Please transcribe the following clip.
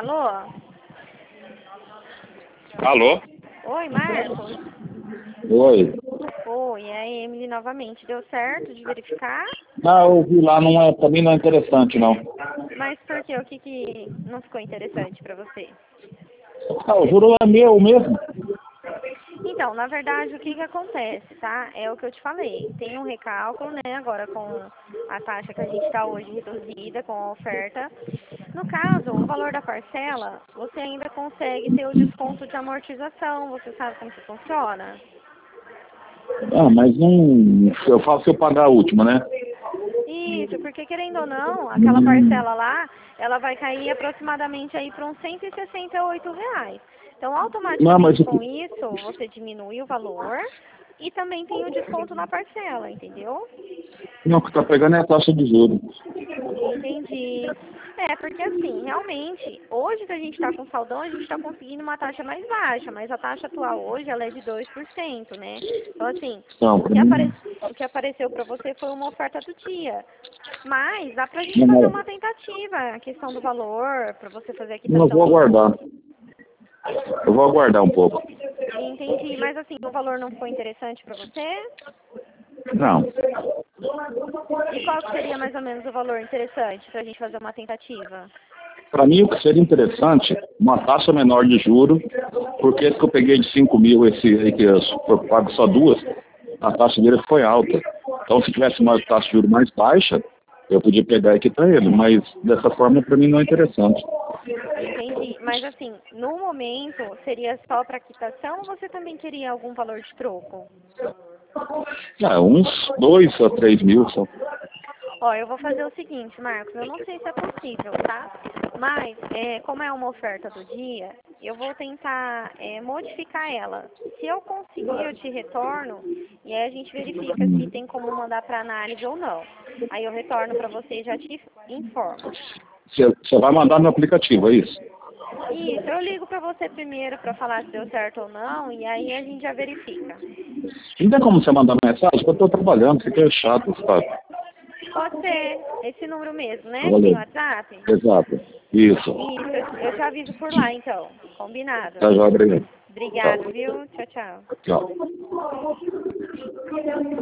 Alô? Alô? Oi, Marcos? Oi. Oi, é a Emily novamente. Deu certo de verificar? Ah, eu vi lá, não é, pra mim não é interessante, não. Mas por quê? O que não ficou interessante pra você? Ah, o juro é meu mesmo. Então, na verdade, o que acontece, tá? É o que eu te falei. Tem um recálculo, né, agora com a taxa que a gente está hoje reduzida, com a oferta. No caso, o valor da parcela, você ainda consegue ter o desconto de amortização. Você sabe como que funciona? Ah, mas não. Eu faço se eu pagar a última, né? Isso, porque querendo ou não, aquela parcela lá, ela vai cair aproximadamente aí para uns R$ 168. Então, Não, mas automaticamente com isso, você diminui o valor e também tem o desconto na parcela, entendeu? não, o que tá pegando é a taxa de juros. Entendi. É, porque assim, realmente, hoje que a gente está com saldão, a gente está conseguindo uma taxa mais baixa, mas a taxa atual hoje, ela é de 2%, né? Então, assim, Não, pra mim. o que apareceu para você foi uma oferta do dia. Mas dá pra gente Não, fazer não, uma tentativa, a questão do valor, para você fazer a eu quitação vou em aguardar. Eu vou aguardar um pouco. Entendi, mas assim, o valor não ficou interessante para você? Não. E qual que seria mais ou menos o valor interessante pra gente fazer uma tentativa? Para mim, o que seria interessante, uma taxa menor de juro, porque esse que eu peguei de 5 mil, esse aí que eu pago só duas, a taxa dele foi alta. Então, se tivesse uma taxa de juro mais baixa, eu podia pegar aqui para ele, mas dessa forma, para mim, não é interessante. Entendi, mas assim, no momento, seria só para quitação ou você também queria algum valor de troco? Ah, uns 2 a 3 mil só. Ó, eu vou fazer o seguinte, Marcos, eu não sei se é possível, tá? Mas, como é uma oferta do dia, eu vou tentar modificar ela. Se eu conseguir, eu te retorno e aí a gente verifica se tem como mandar para análise ou não. Aí eu retorno para você e já te informo. Você vai mandar no aplicativo, é isso? Isso, eu ligo para você primeiro para falar se deu certo ou não e aí a gente já verifica. Não tem como você mandar mensagem? Porque eu estou trabalhando, fica chato, sabe? Pode ser esse número mesmo, né? Que tem Valeu. WhatsApp? Exato. Isso. Isso, eu te aviso por lá então. Combinado. Tá, já, obrigado. Obrigado, Tchau. viu? Tchau, tchau. Tchau.